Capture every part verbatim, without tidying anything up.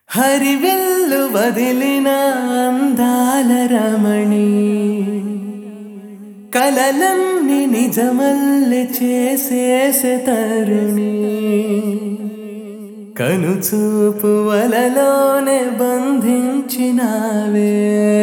హరివెల్లు వదిలిన అందాల రమణి కలలన్నీ నిజమల్లె చేసేసే తరుణి కనుచూపు వలలోనే బంధించినావే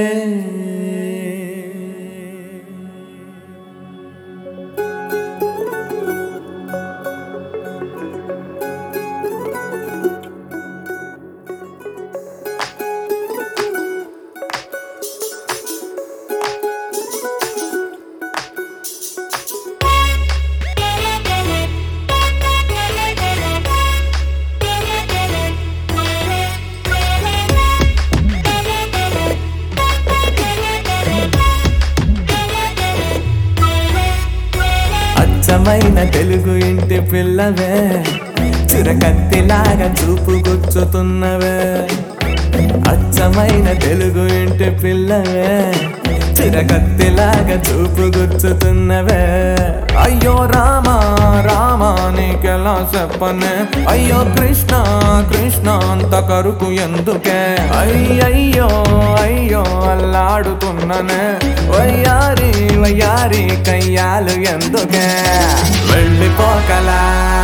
అచ్చమైన తెలుగు ఇంటి పిల్లవే చిరకత్తిలాగా చూపు గుచ్చుతున్నవే అచ్చమైన తెలుగు ఇంటి పిల్లవే చిరకత్తిలాగా చూపు గుచ్చుతున్నవే అయ్యో రామా రామా నీకెలా చెప్పనే అయ్యో కృష్ణ కృష్ణ అంత కరుకు ఎందుకే అయ్యయ్యో అయ్యో అల్లాడుతున్ననే వయ్యారి వయ్యారి కయ్యాలు ఎందుకే వెళ్ళిపోకలా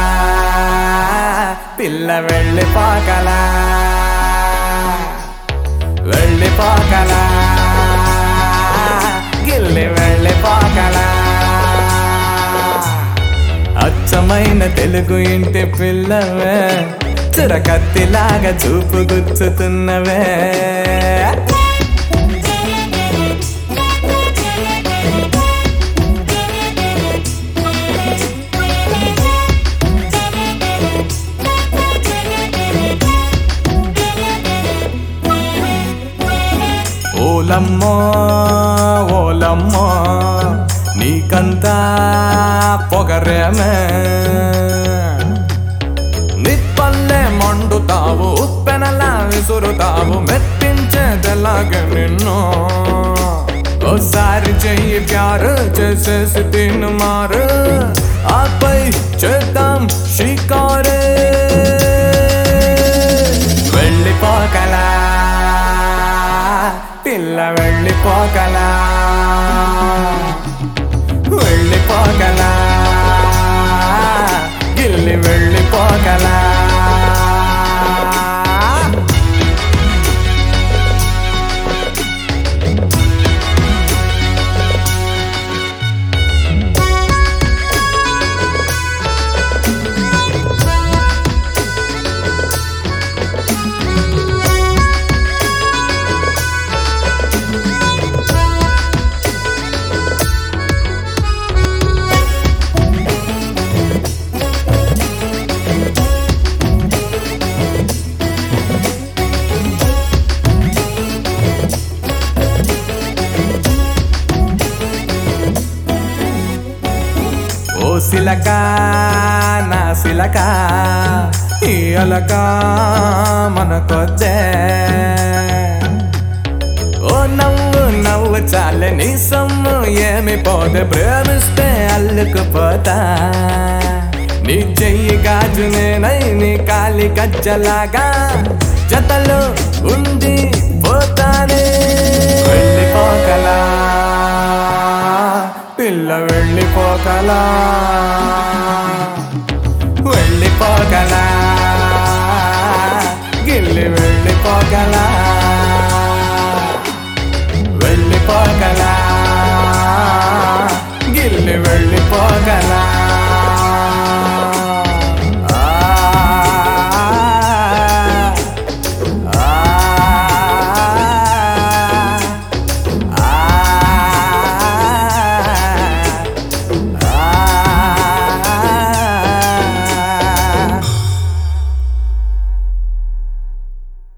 పిల్ల వెళ్ళిపోకలా వెళ్ళిపోకలా గిల్లి వెళ్ళిపోకలా అచ్చమైన తెలుగు ఇంటి పిల్లవే చిరకత్తిలాగా చూపు గుచ్చుతున్నవే ఓలమ్మో ఓలమ్మో నీకంతా పొగరేమే నిప్పల్లే మండుతావు ఉప్పెనలా విసురుతావు మెప్పించేదెలాగే నిన్ను ఓసారి చెయ్యి ప్యారు చేసేసి తిను మారు ఆపై చేద్దాం షికారే వెళ్ళిపోకలా పిల్ల వెళ్ళిపోకలా వెళ్ళిపోకలా గిల్లి వెళ్ళిపోకలా ఓ సిలక నా సిలక ఈ అలక మనకొద్దే ఓ నవ్వు నవ్వు చాలే నీ సొమ్ము ఏమి పోతే ప్రేమిస్తే అల్లుకుపోతా నీ చెయ్యి గాజు నేనై నీ కాలి గజ్జలాగా జతలో ఉండి పోతానే వెళ్ళిపోకలా పిల్ల వెళ్ళిపోకలా వెళ్ళిపోకలా గిల్లి వెళ్ళిపోకలా వెళ్ళిపోకలా